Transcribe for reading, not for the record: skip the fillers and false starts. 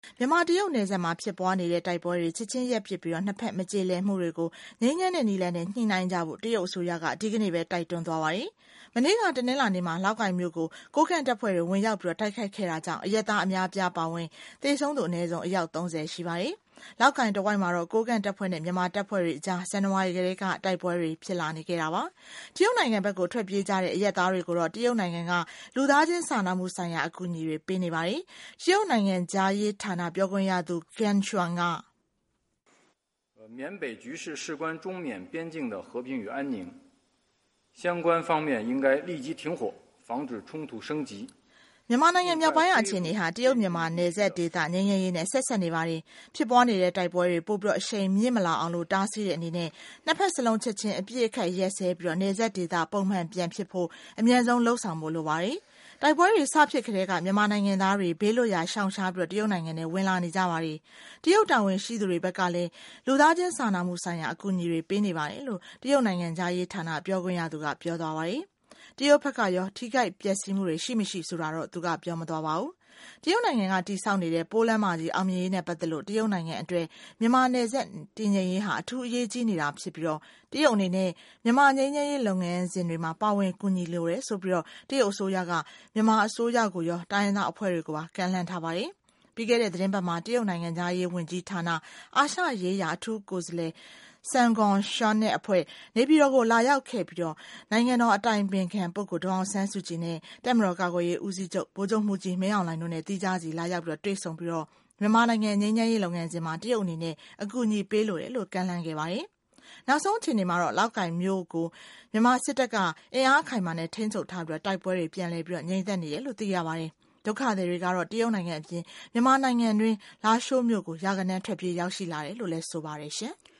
မြန်မာတရုတ်နယ်စပ်မှာဖြစ်ပွားနေတဲ့တိုက်ပွဲတွေချက်ချင်းရပ်ပစ်ပြီးနှစ်ဖက်မကြေလည်မှုတွေကိုငြိမ်းချမ်းတဲ့နည်းလမ်းနဲ့ညှိနှိုင်းကြဖို့တရုတ်အစိုးရကဒီကနေ့ပဲတိုက်တွန်းသွားပါတယ်။မနေ့ကတနင်္လာနေ့မှာလောက်ကိုင်မြို့ကိုကိုကန့်တပ်ဖွဲ့တွေဝင်ရောက်ပြီးတိုက်ခိုက်ခဲ့တာကြောင့်အရက်သားအများအပြားပါဝင်သေဆုံးသူအနည်းဆုံးအယောက်30ရှိပါတယ်။လောက်ကိုင်တဝိုက်မှာတော့ကိုကန့်တပ်ဖွဲ့နဲ့မြန်မာတပ်ဖွဲ့တွေအကြားဇန်နဝါရီကတည်းကတိုက်ပွဲတွေဖြစ်လာနေခဲ့တာပါ။တရုတ်နိုင်ငံဘက်ကိုထွက်ပြေးကြတဲ့အရက်သားတွေကိုတော့တရုတ်နိုင်ငံကလူသားချင်းစာနာမှုဆိုင်ရာအကူအညီတွေပေးနေပါတယ်။တရုတ်နိုင်ငံကြားရေးဌာနပြောခွင့်ရသူGan Shuangက缅北局势事关中缅边境的和平与安宁，相关方面应该立即停火，防止冲突升级。 မြန်မာနိုင်ငံမြောက်ပိုင်းအခြေအနေဟာတရုတ်မြန်မာနယ်စပ်ဒေသငြိမ်းချမ်းရေးနဲ့ဆက်ဆက်နေပါတယ်။ဖြစ်ပွားနေတဲ့တိုက်ပွဲတွေပို့ပြီးအရှိန်မြင့်မလာအောင်လို့တားဆီးတဲ့အနေနဲ့နှစ်ဖက်စလုံးချက်ချင်းအပြည့်အခက်ရက်စဲပြီးနယ်စပ်ဒေသပုံမှန်ပြန်ဖြစ်ဖို့အမြန်ဆုံးလှုံ့ဆော်ဖို့လိုပါတယ်။တိုက်ပွဲတွေစဖြစ်ခဲ့တဲ့ကမြန်မာနိုင်ငံသားတွေဘေးလွတ်ရာရှောင်ရှားပြီးတရုတ်နိုင်ငံနဲ့ဝင်လာနေကြပါတယ်။တရုတ်တာဝန်ရှိသူတွေဘက်ကလည်းလူသားချင်းစာနာမှုဆိုင်ရာအကူအညီတွေပေးနေပါတယ်လို့တရုတ်နိုင်ငံသားရေးဌာနပြောခွင့်ရသူကပြောသွားပါတယ်။တရုတ်ဘက်ကရောထိခိုက်ပျက်စီးမှုတွေရှိမရှိဆိုတာတော့သူကပြောမသွားပါဘူး။တရုတ်နိုင်ငံကတည်ဆောက်နေတဲ့ပိုးလမ်းမကြီးအောင်မြင်ရေးနဲ့ပတ်သက်လို့တရုတ်နိုင်ငံအတွက်မြန်မာနယ်စပ်တည်ငြိမ်ရေးဟာအထူးအရေးကြီးနေတာဖြစ်ပြီးတရုတ်အနေနဲ့မြန်မာငြိမ်းချမ်းရေးလုပ်ငန်းစဉ်တွေမှာပါဝင်ကူညီလိုတယ်ဆိုပြီးတရုတ်အစိုးရကမြန်မာအစိုးရကိုရောတိုင်းရင်းသားအဖွဲ့တွေကိုပါကမ်းလှမ်းထားပါတယ်။ပြီးခဲ့တဲ့သတင်းပတ်မှာတရုတ်နိုင်ငံသားရေးဝန်ကြီးဌာနအာရှရေးရာအထူးကိုယ်စားလှယ်ဆန်ဂွန်ရှန်နဲ့အဖွဲ့နေပြည်တော်ကိုလာရောက်ခဲ့ပြီးနိုင်ငံတော်အတိုင်ပင်ခံပုဂ္ဂိုလ်ဒေါ်အောင်ဆန်းစုကြည်နဲ့တပ်မတော်ကာကွယ်ရေးဦးစီးချုပ်ဗိုလ်ချုပ်မှူးကြီးမင်းအောင်လှိုင်တို့နဲ့တီးခြားစီလာရောက်တွေ့ဆုံပြီးမြန်မာနိုင်ငံငြိမ်းချမ်းရေးလုပ်ငန်းစဉ်မှာတရုတ်အနေနဲ့အကူအညီပေးလိုတယ်လို့ကမ်းလှမ်းခဲ့ပါတယ်။နောက်ဆုံးအခြေအနေမှာတော့လောက်ကိုင်မြို့ကိုမြန်မာစစ်တပ်ကအင်အားခိုင်မာနဲ့ထိန်းချုပ်ထားပြီးတိုက်ပွဲတွေပြန်လည်ပြီးငြိမ်သက်နေတယ်လို့သိရပါတယ်။ဒုက္ခသည်တွေကတော့တရုတ်နိုင်ငံအပြင်မြန်မာနိုင်ငံတွင်းလာရှိုးမြို့ကိုရာဂဏန်းထွက်ပြေးရောက်ရှိလာတယ်လို့လည်းဆိုပါတယ်ရှင်။